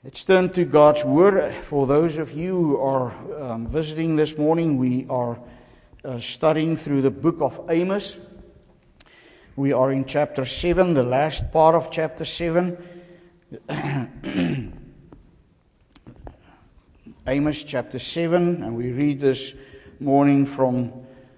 Let's turn to God's Word. For those of you who are visiting this morning, we are studying through the book of Amos. We are in chapter 7, the last part of chapter 7. Amos chapter 7, and we read this morning from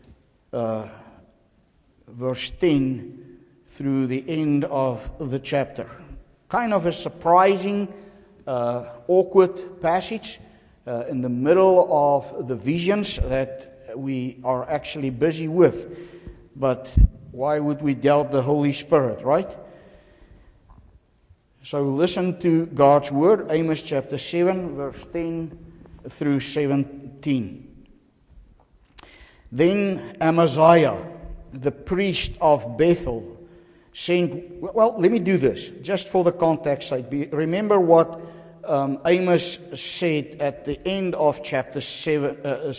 verse 10 through the end of the chapter. Kind of a surprising awkward passage in the middle of the visions that we are actually busy with. But why would we doubt the Holy Spirit, right? So listen to God's Word, Amos chapter 7, verse 10 through 17. Then Amaziah, the priest of Bethel, sent... Well, let me do this, just for the context sake. Remember what Amos said at the end of chapter 7,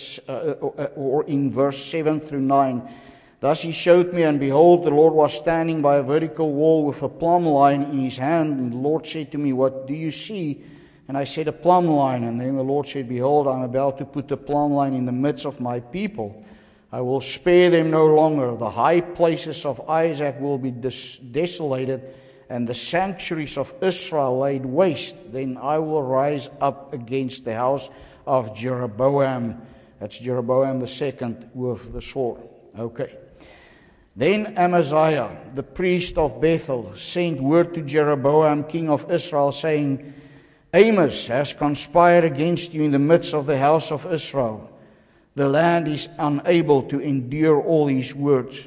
or in verse 7 through 9. Thus he showed me, and behold, the Lord was standing by a vertical wall with a plumb line in his hand. And the Lord said to me, "What do you see?" And I said, "A plumb line." And then the Lord said, "Behold, I am about to put the plumb line in the midst of my people. I will spare them no longer. The high places of Isaac will be desolated, and the sanctuaries of Israel laid waste. Then I will rise up against the house of Jeroboam." That's Jeroboam the second with the sword. Okay. Then Amaziah, the priest of Bethel, sent word to Jeroboam, king of Israel, saying, "Amos has conspired against you in the midst of the house of Israel. The land is unable to endure all his words.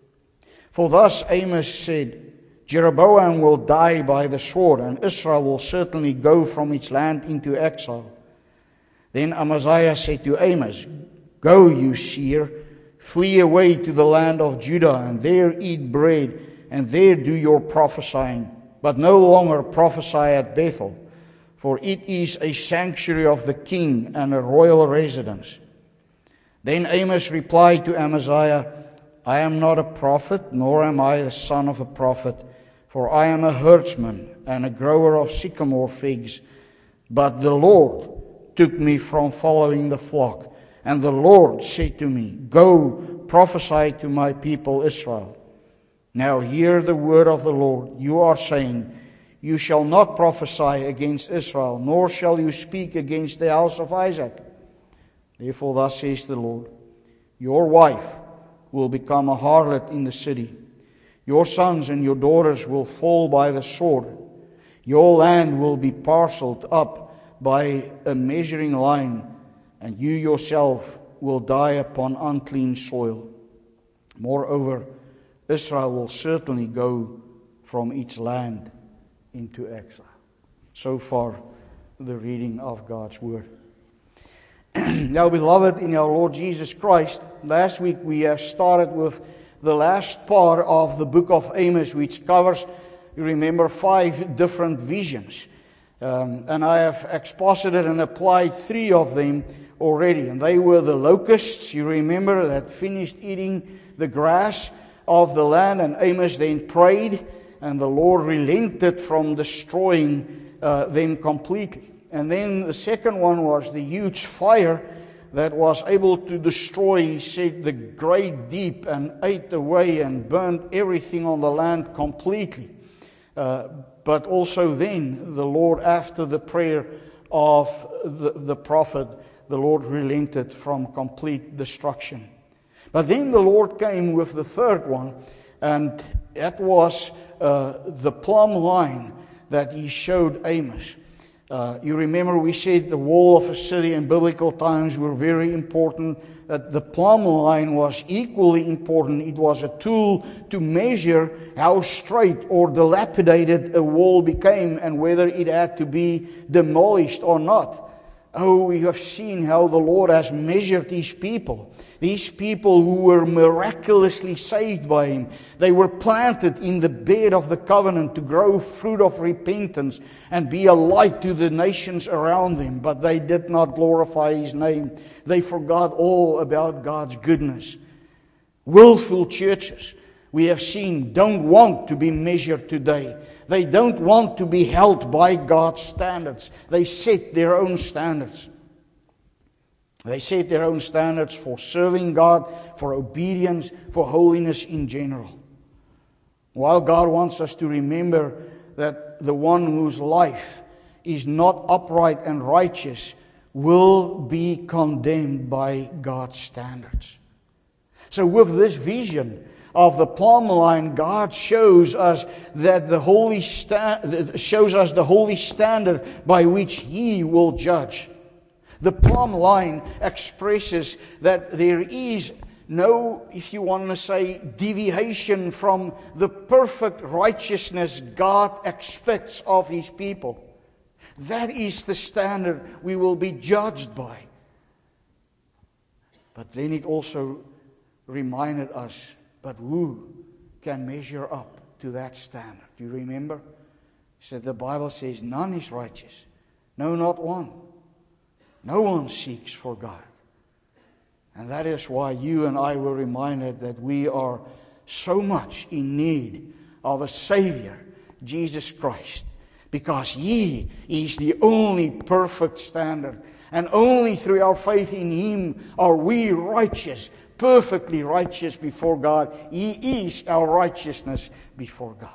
For thus Amos said, Jeroboam will die by the sword, and Israel will certainly go from its land into exile." Then Amaziah said to Amos, "Go, you seer, flee away to the land of Judah, and there eat bread, and there do your prophesying. But no longer prophesy at Bethel, for it is a sanctuary of the king and a royal residence." Then Amos replied to Amaziah, "I am not a prophet, nor am I the son of a prophet, for I am a herdsman and a grower of sycamore figs. But the Lord took me from following the flock, and the Lord said to me, 'Go, prophesy to my people Israel.' Now hear the word of the Lord. You are saying, 'You shall not prophesy against Israel, nor shall you speak against the house of Isaac.' Therefore thus says the Lord, your wife will become a harlot in the city. Your sons and your daughters will fall by the sword. Your land will be parceled up by a measuring line, and you yourself will die upon unclean soil. Moreover, Israel will certainly go from its land into exile." So far, the reading of God's Word. Now, beloved in our Lord Jesus Christ, last week we have started with the last part of the book of Amos, which covers, you remember, 5 different visions. And I have exposited and applied 3 of them already. And they were the locusts, you remember, that finished eating the grass of the land. And Amos then prayed, and the Lord relented from destroying them completely. And then the second one was the huge fire that was able to destroy, he said, the great deep, and ate away and burned everything on the land completely. But also then, the Lord, after the prayer of the prophet, the Lord relented from complete destruction. But then the Lord came with the third one, and that was the plumb line that he showed Amos. You remember we said the wall of a city in biblical times were very important, that the plumb line was equally important. It was a tool to measure how straight or dilapidated a wall became and whether it had to be demolished or not. Oh, we have seen how the Lord has measured these people. These people who were miraculously saved by Him. They were planted in the bed of the covenant to grow fruit of repentance and be a light to the nations around them. But they did not glorify His name. They forgot all about God's goodness. Willful churches we have seen, don't want to be measured today. They don't want to be held by God's standards. They set their own standards. They set their own standards for serving God, for obedience, for holiness in general. While God wants us to remember that the one whose life is not upright and righteous will be condemned by God's standards. So with this vision of the plumb line, God shows us that the holy standard by which He will judge. The plumb line expresses that there is no, if you want to say, deviation from the perfect righteousness God expects of His people. That is the standard we will be judged by. But then it also reminded us, but who can measure up to that standard? Do you remember? He said the Bible says none is righteous. No, not one. No one seeks for God. And that is why you and I were reminded that we are so much in need of a Savior, Jesus Christ. Because He is the only perfect standard. And only through our faith in Him are we righteous, perfectly righteous before God. He is our righteousness before God.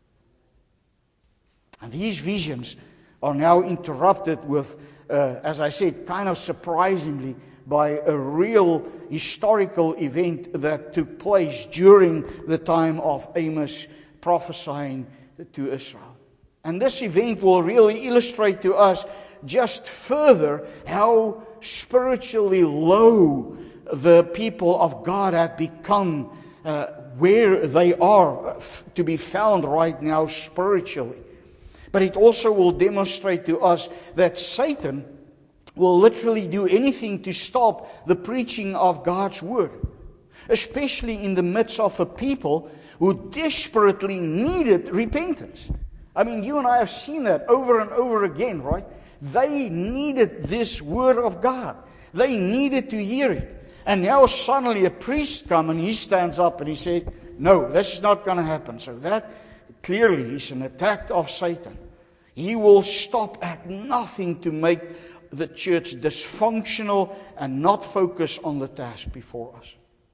And these visions are now interrupted with, as I said, kind of surprisingly, by a real historical event that took place during the time of Amos prophesying to Israel. And this event will really illustrate to us just further how spiritually low the people of God have become, where they are to be found right now spiritually. But it also will demonstrate to us that Satan will literally do anything to stop the preaching of God's Word, especially in the midst of a people who desperately needed repentance. I mean, you and I have seen that over and over again, right? They needed this Word of God. They needed to hear it. And now suddenly a priest comes and he stands up and he said, no, this is not going to happen. So that clearly is an attack of Satan. He will stop at nothing to make the church dysfunctional and not focus on the task before us.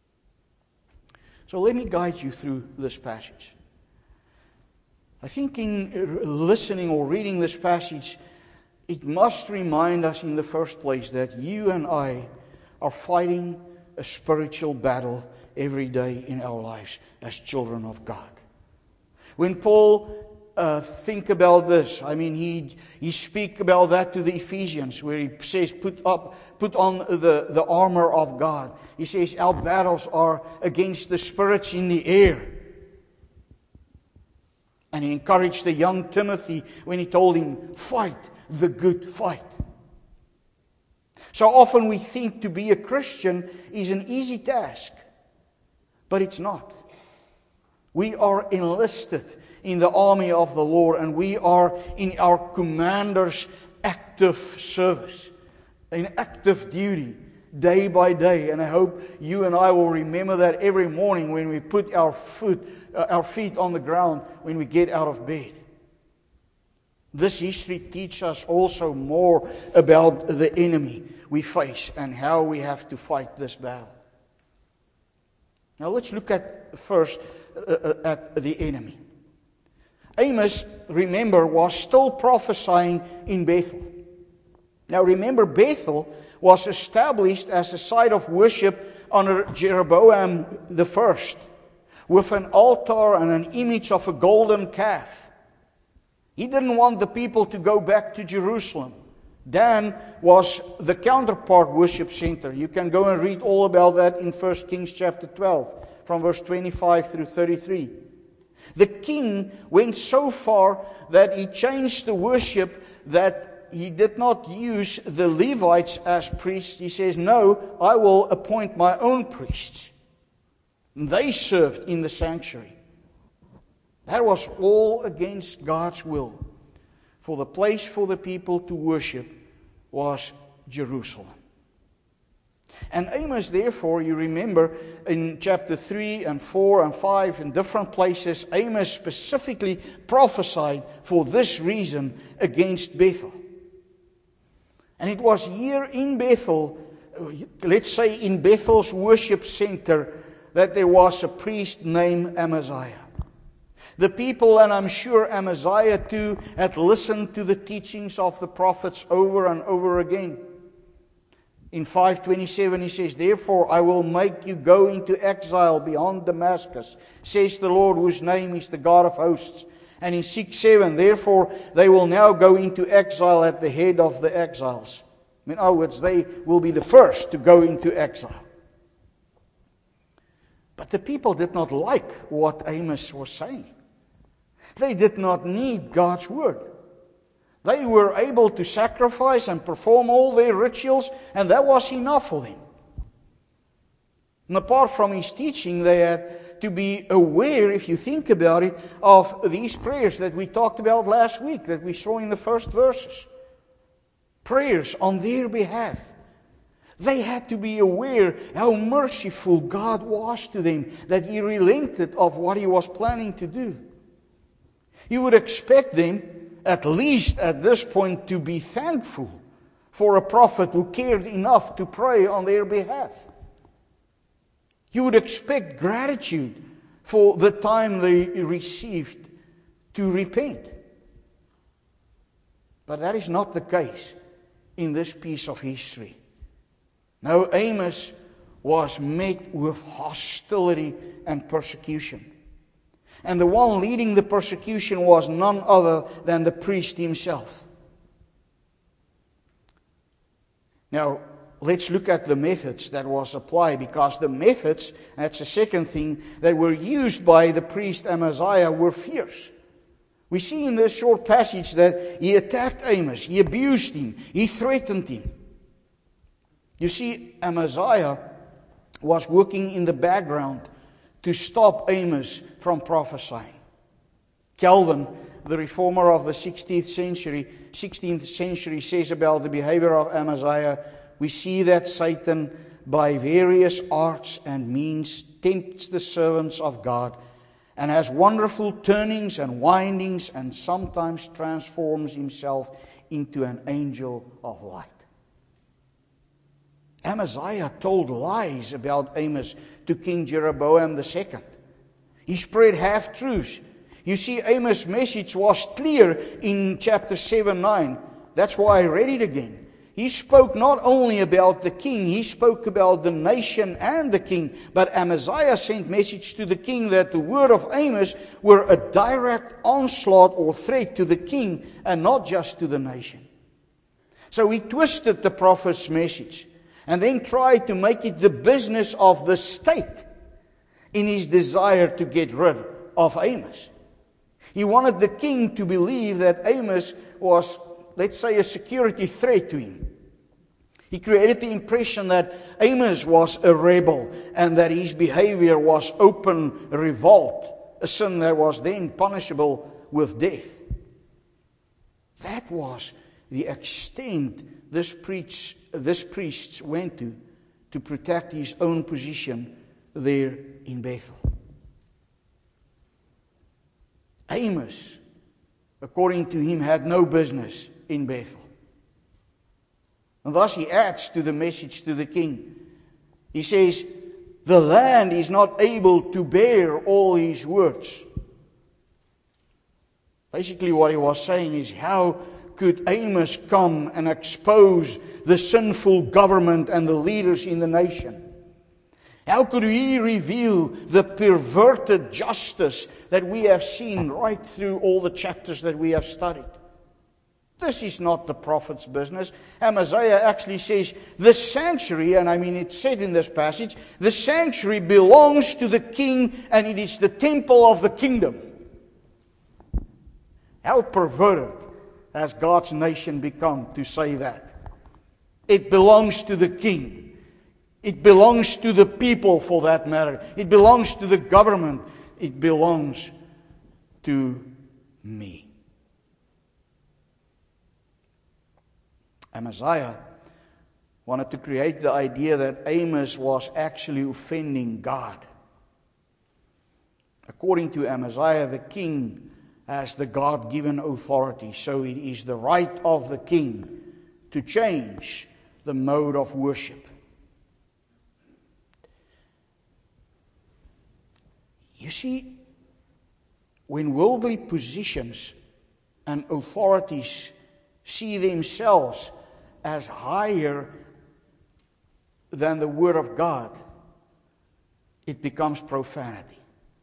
So let me guide you through this passage. I think in listening or reading this passage, it must remind us in the first place that you and I are fighting a spiritual battle every day in our lives as children of God. When Paul think about this, I mean, he speak about that to the Ephesians, where he says, put on the armor of God. He says, our battles are against the spirits in the air. And he encouraged the young Timothy when he told him, fight the good fight. So often we think to be a Christian is an easy task, but it's not. We are enlisted in the army of the Lord, and we are in our commander's active service, in active duty, day by day. And I hope you and I will remember that every morning when we put our feet on the ground when we get out of bed. This history teaches us also more about the enemy we face and how we have to fight this battle. Now let's look at first at the enemy. Amos, remember, was still prophesying in Bethel. Now remember, Bethel was established as a site of worship under Jeroboam the first, with an altar and an image of a golden calf. He didn't want the people to go back to Jerusalem. Dan was the counterpart worship center. You can go and read all about that in 1 Kings chapter 12, from verse 25 through 33. The king went so far that he changed the worship, that he did not use the Levites as priests. He says, no, I will appoint my own priests. And they served in the sanctuary. That was all against God's will. For the place for the people to worship was Jerusalem. And Amos, therefore, you remember in chapter 3 and 4 and 5, in different places, Amos specifically prophesied for this reason against Bethel. And it was here in Bethel, let's say in Bethel's worship center, that there was a priest named Amaziah. The people, and I'm sure Amaziah too, had listened to the teachings of the prophets over and over again. In 5:27 he says, "Therefore I will make you go into exile beyond Damascus, says the Lord, whose name is the God of hosts." And in 6:7, "Therefore they will now go into exile at the head of the exiles." In other words, they will be the first to go into exile. But the people did not like what Amos was saying. They did not need God's word. They were able to sacrifice and perform all their rituals, and that was enough for them. And apart from his teaching, they had to be aware, if you think about it, of these prayers that we talked about last week, that we saw in the first verses. Prayers on their behalf. They had to be aware how merciful God was to them, that He relented of what He was planning to do. You would expect them, at least at this point, to be thankful for a prophet who cared enough to pray on their behalf. You would expect gratitude for the time they received to repent. But that is not the case in this piece of history. No, Amos was met with hostility and persecution. And the one leading the persecution was none other than the priest himself. Now, let's look at the methods that was applied, because the methods, that's the second thing, that were used by the priest Amaziah were fierce. We see in this short passage that he attacked Amos, he abused him, he threatened him. You see, Amaziah was working in the background to stop Amos from prophesying. Calvin, the reformer of the 16th century, says about the behavior of Amaziah, "We see that Satan, by various arts and means, tempts the servants of God, and has wonderful turnings and windings, and sometimes transforms himself into an angel of light." Amaziah told lies about Amos to King Jeroboam II. He spread half-truths. You see, Amos' message was clear in chapter 7:9. That's why I read it again. He spoke not only about the king, he spoke about the nation and the king. But Amaziah sent message to the king that the word of Amos were a direct onslaught or threat to the king and not just to the nation. So he twisted the prophet's message and then tried to make it the business of the state in his desire to get rid of Amos. He wanted the king to believe that Amos was, let's say, a security threat to him. He created the impression that Amos was a rebel and that his behavior was open revolt, a sin that was then punishable with death. That was the extent this priest went to protect his own position there in Bethel. Amos, according to him, had no business in Bethel. And thus he adds to the message to the king. He says, "The land is not able to bear all his words." Basically what he was saying is, how could Amos come and expose the sinful government and the leaders in the nation? How could he reveal the perverted justice that we have seen right through all the chapters that we have studied? This is not the prophet's business. Amaziah actually says, the sanctuary, and I mean it's said in this passage, the sanctuary belongs to the king and it is the temple of the kingdom. How perverted has God's nation become to say that? It belongs to the king. It belongs to the people, for that matter. It belongs to the government. It belongs to me. Amaziah wanted to create the idea that Amos was actually offending God. According to Amaziah, the king has the God-given authority, so it is the right of the king to change the mode of worship. You see, when worldly positions and authorities see themselves as higher than the Word of God, it becomes profanity.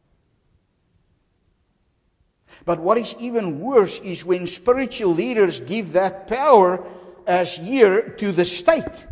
But what is even worse is when spiritual leaders give that power as here to the state.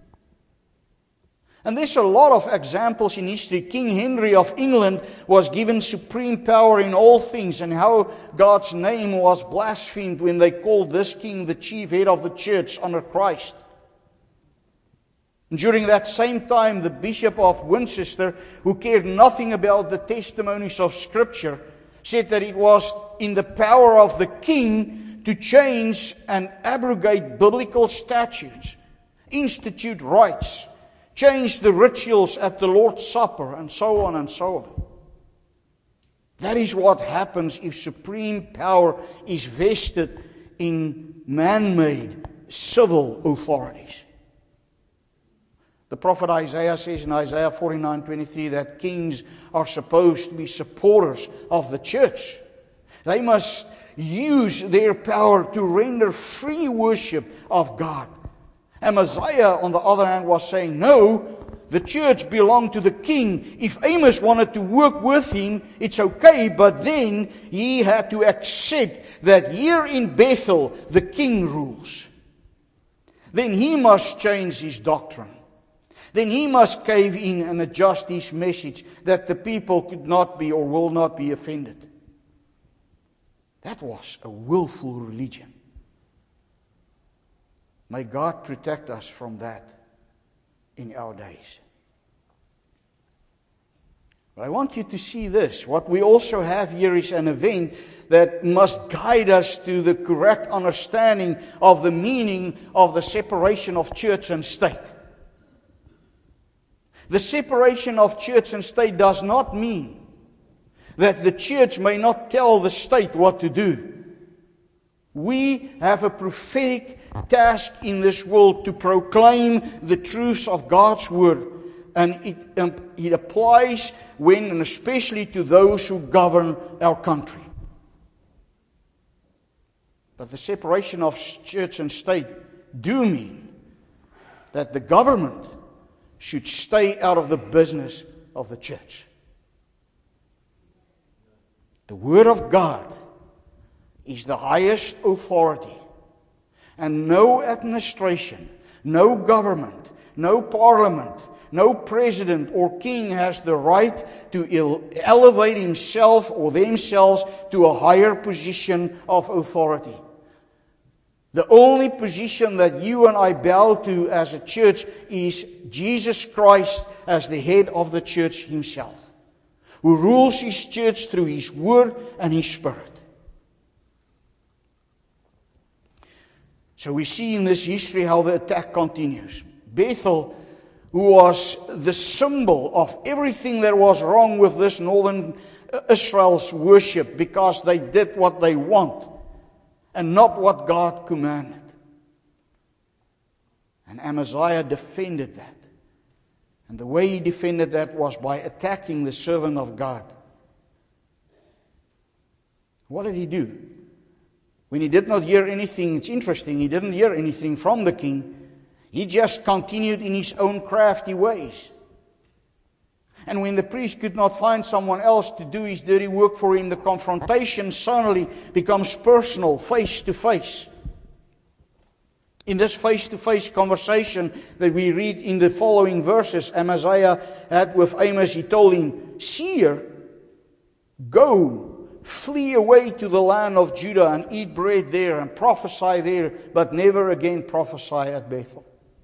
And there's a lot of examples in history. King Henry of England was given supreme power in all things, and how God's name was blasphemed when they called this king the chief head of the church under Christ. And during that same time, the Bishop of Winchester, who cared nothing about the testimonies of Scripture, said that it was in the power of the king to change and abrogate biblical statutes, institute rites, change the rituals at the Lord's Supper, and so on and so on. That is what happens if supreme power is vested in man-made civil authorities. The prophet Isaiah says in Isaiah 49:23 that kings are supposed to be supporters of the church. They must use their power to render free worship of God. Amaziah, on the other hand, was saying, no, the church belonged to the king. If Amos wanted to work with him, it's okay, but then he had to accept that here in Bethel, the king rules. Then he must change his doctrine. Then he must cave in and adjust his message that the people could not be or will not be offended. That was a willful religion. May God protect us from that in our days. But I want you to see this. What we also have here is an event that must guide us to the correct understanding of the meaning of the separation of church and state. The separation of church and state does not mean that the church may not tell the state what to do. We have a prophetic task in this world to proclaim the truths of God's Word. And it applies when and especially to those who govern our country. But the separation of church and state do mean that the government should stay out of the business of the church. The Word of God is the highest authority, and no administration, no government, no parliament, no president or king has the right to elevate himself or themselves to a higher position of authority. The only position that you and I bow to as a church is Jesus Christ as the head of the church Himself, who rules His church through His Word and His Spirit. So we see in this history how the attack continues. Bethel, who was the symbol of everything that was wrong with this northern Israel's worship, because they did what they want and not what God commanded. And Amaziah defended that. And the way he defended that was by attacking the servant of God. What did he do? When he did not hear anything, it's interesting, he didn't hear anything from the king. He just continued in his own crafty ways. And when the priest could not find someone else to do his dirty work for him, the confrontation suddenly becomes personal, face to face. In this face-to-face conversation that we read in the following verses, Amaziah had with Amos, he told him, "Seer, go, flee away to the land of Judah and eat bread there and prophesy there, but never again prophesy at Bethel."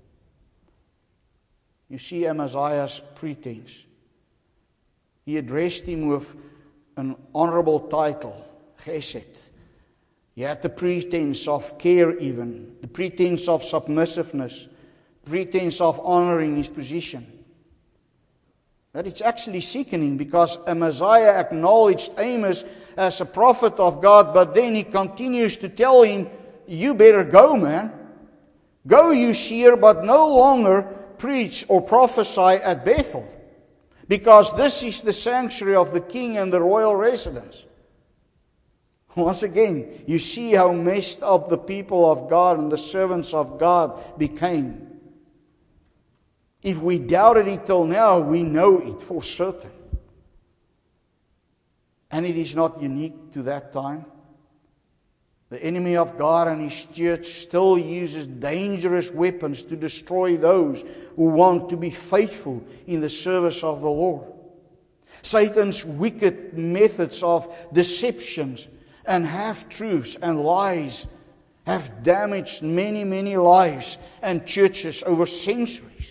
You see Amaziah's pretense. He addressed him with an honorable title, Chesed. He had the pretense of care even, the pretense of submissiveness, pretense of honoring his position. But it's actually sickening, because Amaziah acknowledged Amos as a prophet of God, but then he continues to tell him, you better go, man. Go, you seer, but no longer preach or prophesy at Bethel, because this is the sanctuary of the king and the royal residence. Once again, you see how messed up the people of God and the servants of God became. If we doubted it till now, we know it for certain. And it is not unique to that time. The enemy of God and his church still uses dangerous weapons to destroy those who want to be faithful in the service of the Lord. Satan's wicked methods of deceptions and half-truths and lies have damaged many, many lives and churches over centuries.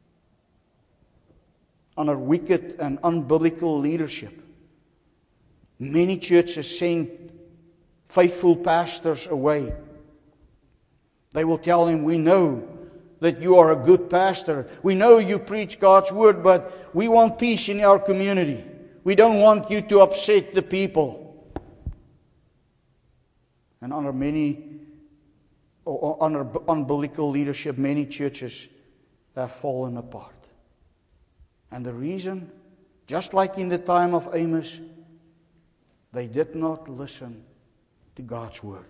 Under wicked and unbiblical leadership, many churches send faithful pastors away. They will tell him, we know that you are a good pastor. We know you preach God's word, but we want peace in our community. We don't want you to upset the people. And under unbiblical leadership, many churches have fallen apart. And the reason, just like in the time of Amos, they did not listen to God's word.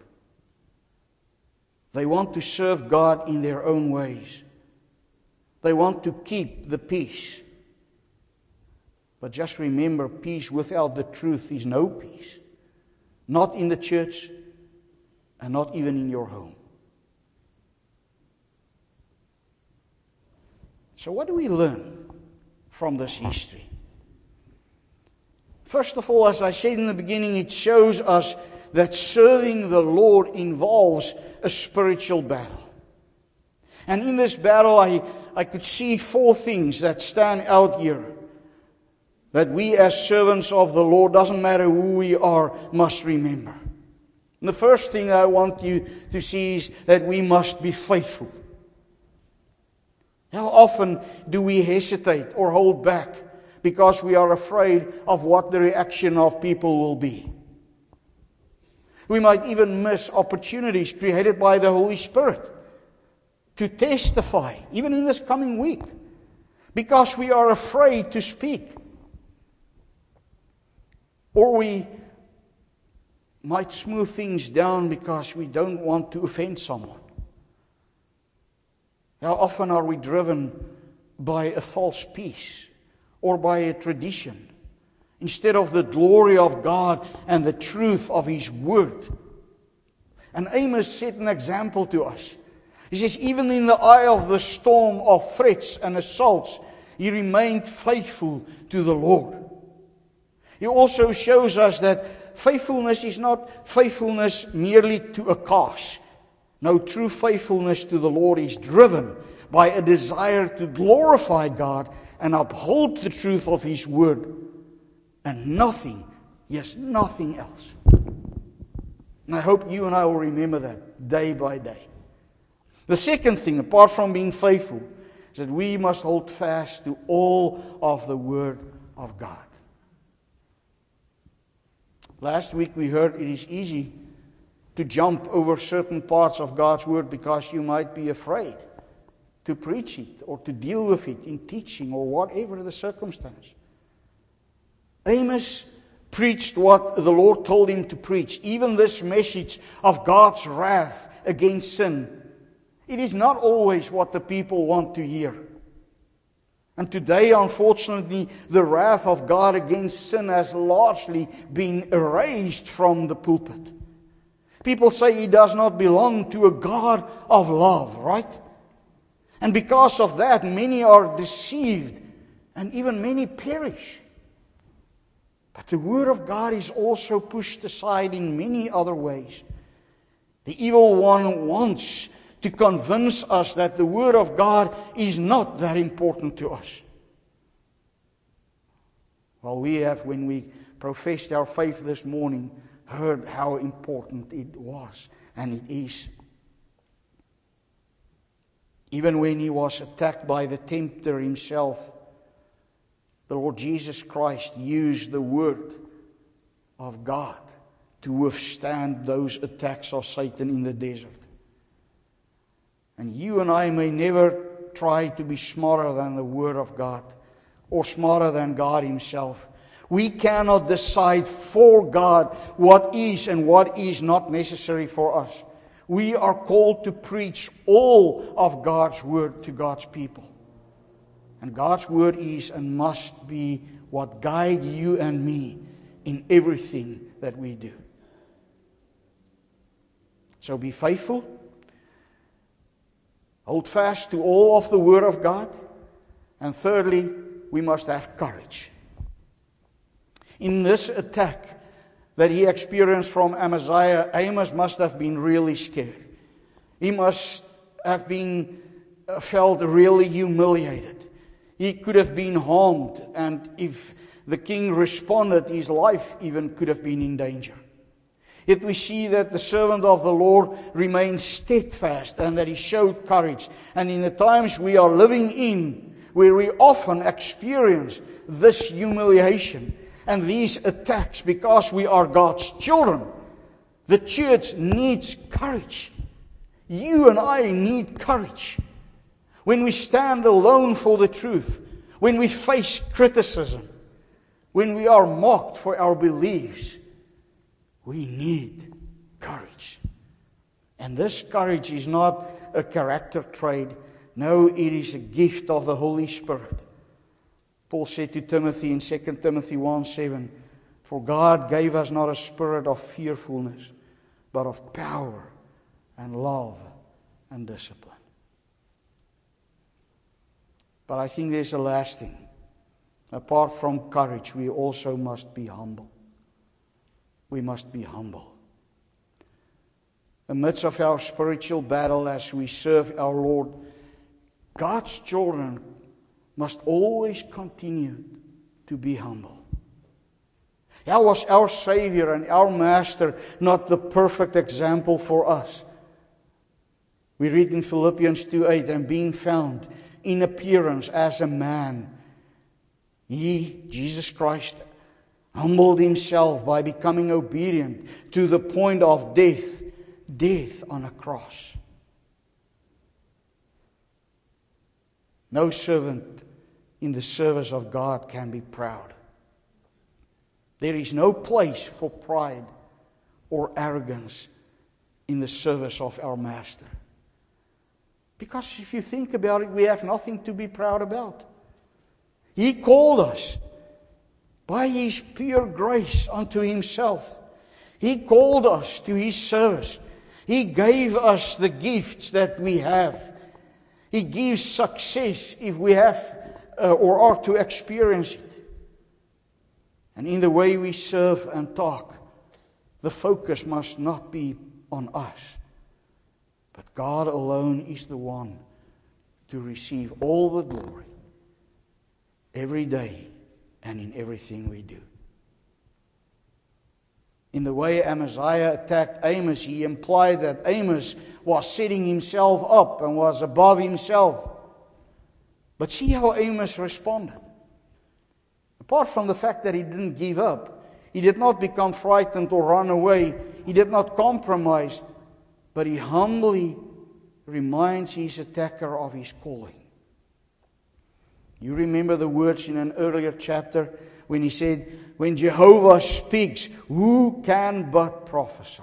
They want to serve God in their own ways. They want to keep the peace. But just remember, peace without the truth is no peace. Not in the church and not even in your home. So what do we learn from this history? First of all, as I said in the beginning, it shows us that serving the Lord involves a spiritual battle. And in this battle, I could see 4 things that stand out here, that we as servants of the Lord, doesn't matter who we are, must remember. And the first thing I want you to see is that we must be faithful. How often do we hesitate or hold back because we are afraid of what the reaction of people will be? We might even miss opportunities created by the Holy Spirit to testify, even in this coming week, because we are afraid to speak. Or we might smooth things down because we don't want to offend someone. How often are we driven by a false peace or by a tradition instead of the glory of God and the truth of His Word? And Amos set an example to us. He says, even in the eye of the storm of threats and assaults, he remained faithful to the Lord. He also shows us that faithfulness is not faithfulness merely to a cause. No, true faithfulness to the Lord is driven by a desire to glorify God and uphold the truth of His Word. And nothing, yes, nothing else. And I hope you and I will remember that day by day. The second thing, apart from being faithful, is that we must hold fast to all of the Word of God. Last week we heard it is easy to jump over certain parts of God's Word because you might be afraid to preach it or to deal with it in teaching or whatever the circumstance. Amos preached what the Lord told him to preach. Even this message of God's wrath against sin, it is not always what the people want to hear. And today, unfortunately, the wrath of God against sin has largely been erased from the pulpit. People say He does not belong to a God of love, right? And because of that, many are deceived and even many perish. But the Word of God is also pushed aside in many other ways. The evil one wants to convince us that the Word of God is not that important to us. Well, we have, when we professed our faith this morning, heard how important it was, and it is. Even when he was attacked by the tempter himself, the Lord Jesus Christ used the Word of God to withstand those attacks of Satan in the desert. And you and I may never try to be smarter than the Word of God or smarter than God Himself. We cannot decide for God what is and what is not necessary for us. We are called to preach all of God's Word to God's people. And God's Word is and must be what guides you and me in everything that we do. So be faithful. Hold fast to all of the Word of God. And thirdly, we must have courage. In this attack that he experienced from Amaziah, Amos must have been really scared. He must have been felt really humiliated. He could have been harmed, and if the king responded, his life even could have been in danger. Yet we see that the servant of the Lord remained steadfast and that he showed courage. And in the times we are living in, where we often experience this humiliation and these attacks because we are God's children, the church needs courage. You and I need courage. When we stand alone for the truth, when we face criticism, when we are mocked for our beliefs, we need courage. And this courage is not a character trait. No, it is a gift of the Holy Spirit. Paul said to Timothy in 2 Timothy 1:7, "For God gave us not a spirit of fearfulness, but of power and love and discipline." But I think there's a last thing. Apart from courage, we also must be humble. We must be humble. Amidst of our spiritual battle as we serve our Lord, God's children must always continue to be humble. How was our Savior and our Master not the perfect example for us? We read in Philippians 2:8, "And being found in appearance as a man, He, Jesus Christ, humbled Himself by becoming obedient to the point of death, death on a cross." No servant in the service of God can be proud. There is no place for pride or arrogance in the service of our Master. Because if you think about it, we have nothing to be proud about. He called us by His pure grace unto Himself. He called us to His service. He gave us the gifts that we have. He gives success if we have or are to experience it. And in the way we serve and talk, the focus must not be on us, but God alone is the one to receive all the glory every day and in everything we do. In the way Amaziah attacked Amos, he implied that Amos was setting himself up and was above himself. But see how Amos responded. Apart from the fact that he didn't give up, he did not become frightened or run away, he did not compromise, but he humbly reminds his attacker of his calling. You remember the words in an earlier chapter when he said, "When Jehovah speaks, who can but prophesy?"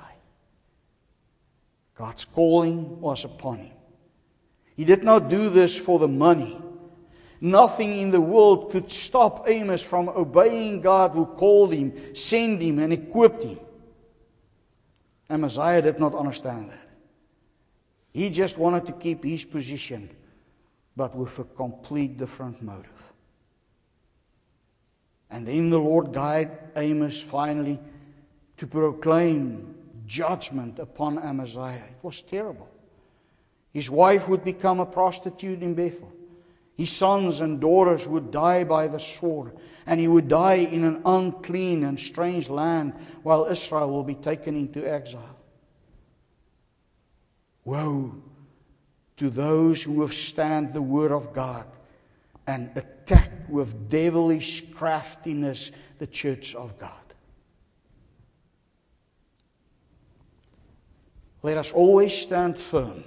God's calling was upon him. He did not do this for the money. Nothing in the world could stop Amos from obeying God who called him, sent him, and equipped him. Amaziah did not understand that. He just wanted to keep his position, but with a complete different motive. And then the Lord guided Amos finally to proclaim judgment upon Amaziah. It was terrible. His wife would become a prostitute in Bethel. His sons and daughters would die by the sword, and he would die in an unclean and strange land while Israel will be taken into exile. Woe to those who withstand the word of God and attack with devilish craftiness the church of God. Let us always stand firm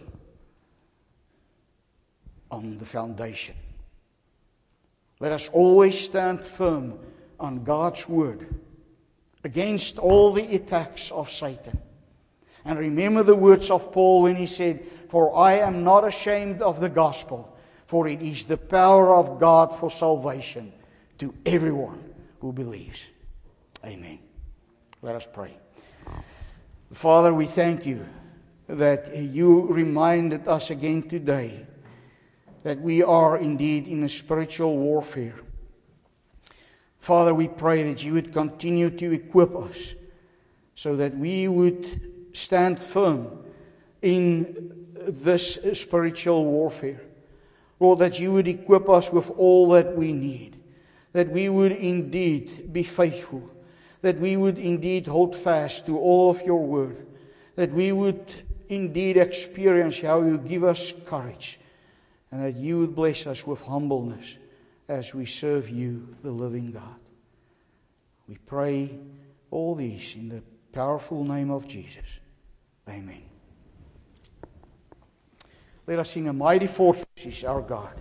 on the foundation. Let us always stand firm on God's word against all the attacks of Satan. And remember the words of Paul when he said, "For I am not ashamed of the gospel, for it is the power of God for salvation to everyone who believes." Amen. Let us pray. Father, we thank you that you reminded us again today that we are indeed in a spiritual warfare. Father, we pray that you would continue to equip us so that we would stand firm in this spiritual warfare. Lord, that you would equip us with all that we need, that we would indeed be faithful, that we would indeed hold fast to all of your word, that we would indeed experience how you give us courage, and that you would bless us with humbleness as we serve you, the living God. We pray all these in the powerful name of Jesus. Amen. Let us sing A Mighty Fortress is Our God.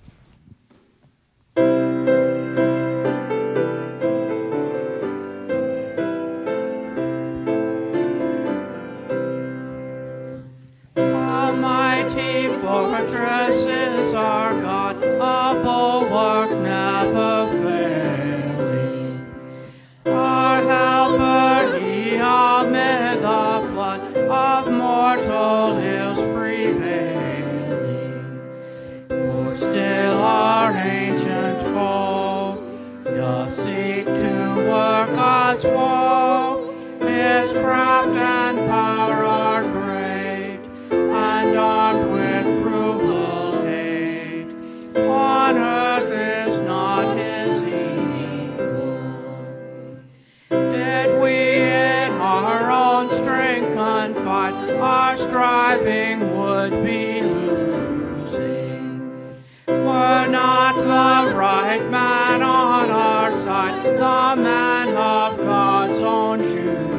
Mighty fortress is our God, a bulwark never failing. Our helper, he amid the flood of mortal ills prevailing. For still our ancient foe doth seek to work us woe. His craft and power are great, and armed with cruel hate. On earth is not his equal. Did we in our own strength confide, our striving would be losing. Were not the right man on our side, the man of God's own choosing.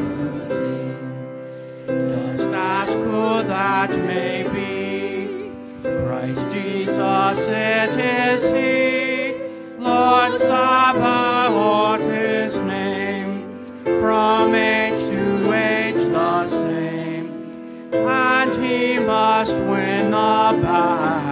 Dost ask who that may be? Christ Jesus it is he, Lord Sabaoth his name, from age to age the same, and he must win the battle.